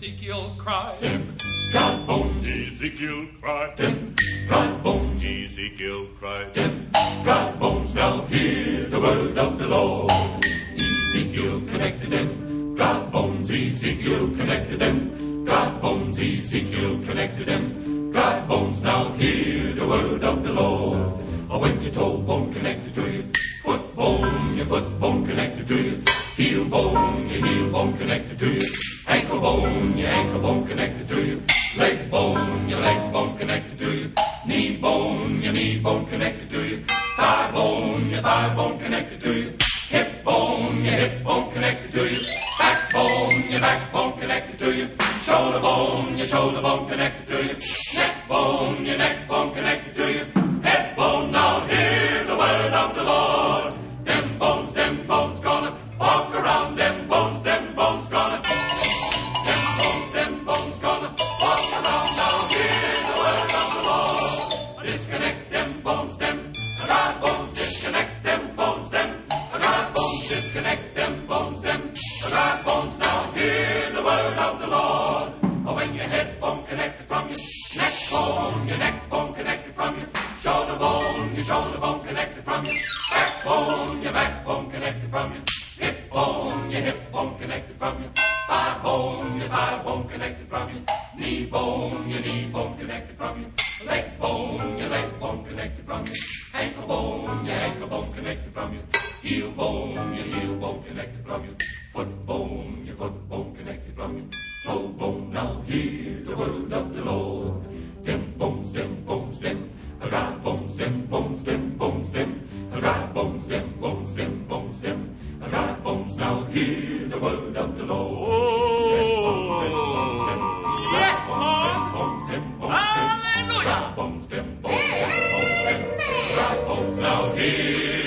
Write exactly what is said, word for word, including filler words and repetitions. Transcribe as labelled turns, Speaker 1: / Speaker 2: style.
Speaker 1: Ezekiel cried.
Speaker 2: Them dry bones.
Speaker 3: Ezekiel cried.
Speaker 2: Them dry bones.
Speaker 3: Ezekiel cried.
Speaker 2: Them dry bones. Now hear the word of the Lord. Ezekiel connected them. Dry bones. Ezekiel connected them. Dry bones. Ezekiel connected them. Dry bones. Now hear the word of the Lord. Or when your toe bone connected to you, foot bone, your foot bone connected to you, heel bone, your heel bone connected to you, ankle bone, your ankle bone connected to you, leg bone, your leg bone connected to you, knee bone, your knee bone connected to you, thigh bone, your thigh bone connected to you, hip bone, your hip bone connected to you, backbone, your backbone connected to you, shoulder bone, your shoulder bone connected to you, neck bone, your neck bone connected to you, head bone. Now hear the word of the Lord. Them bones, them bones gonna walk around. Them bones, them bones gonna. Them bones, them bones gonna walk around. Now hear the word of the Lord. Disconnect them bones, them dry bones. Disconnect them bones, them dry bones. Disconnect them bones, them dry bones. Now hear the word of the Lord. Oh, when your head bone connected from your neck bone, your neck bone connected from your shoulder bone, your shoulder bone connected from your backbone, your backbone connected from your hip bone, your hip bone connected from your thigh bone, your thigh bone connected from your knee bone, your knee bone connected from your leg bone, your leg bone connected from your ankle bone, your ankle bone connected from your heel bone, your heel bone connected from your foot bone, your foot bone connected from your toe bone. Now hear the word of the Lord. Them bones, them bones, them dry bones, them bones, them bones, them dry bones, them bones, them bones, them dry bones. Now hear the word of the Lord. Them bones, them bones, them
Speaker 1: Yes,
Speaker 2: dry bones, them bones, them bones, them dry bones, them bones, them bones, them dry bones. Now hear